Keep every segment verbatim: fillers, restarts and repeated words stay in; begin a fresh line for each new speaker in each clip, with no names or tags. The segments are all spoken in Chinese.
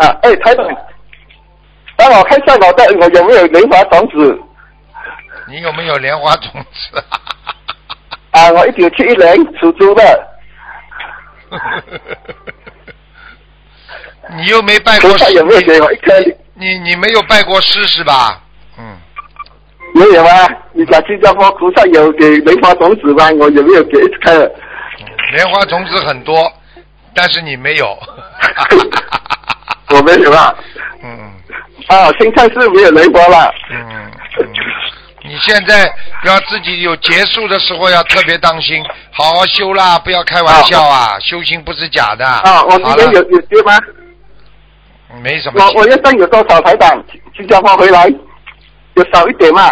啊，哎，台长，帮我看一下我的我有没有莲花种子？
你有没有莲花种子？
啊，我一九七一年属猪的。
你又没拜过师，
有没有给我一颗？
你你没有拜过师是吧？嗯。
没有啊，你讲新加坡菩萨有给莲花种子吗？我有没有给一颗？
莲花种子很多，但是你没有。
我没有啊。
嗯。
啊，现在是没有莲花了。
嗯嗯。你现在要自己有结束的时候要特别当心，好好修啦，不要开玩笑啊！啊修行不是假的。
啊，我今天有有接吗？
没什么。
我我月上有多少台长？新加坡回来有少一点嘛？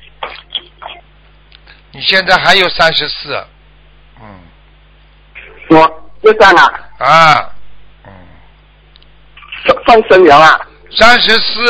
你现在还有三十四。嗯。
我月上啊。
啊。嗯。
上升了啊。
三十四。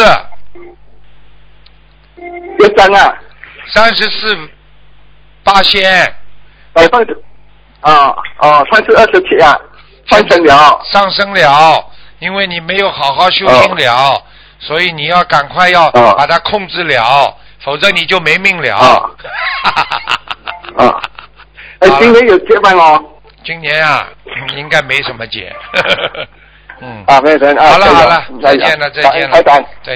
月上啊。
三十四八仙。
哦，上啊哦，上次二十七啊，上升了。
上升了，因为你没有好好修行了，哦、所以你要赶快要把它控制了，哦、否则你就没命了。啊。
啊。哎，今年有结伴哦。
今年啊，应该没什么结。嗯。
啊，没人啊。
好了好了，再见了再见了。再见。